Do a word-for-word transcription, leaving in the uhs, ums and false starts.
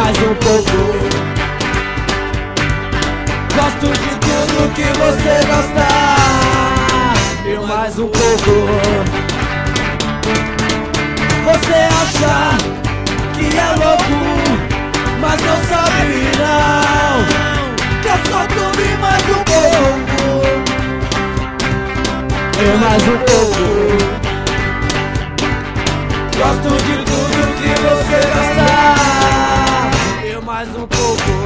mais um pouco. Gosto de tudo que você gosta. Eu mais um pouco. Você acha que é louco, mas não sabe não que eu só tudo mais um pouco. Eu mais um pouco. Gosto de tudo que você gosta. Eu mais um pouco.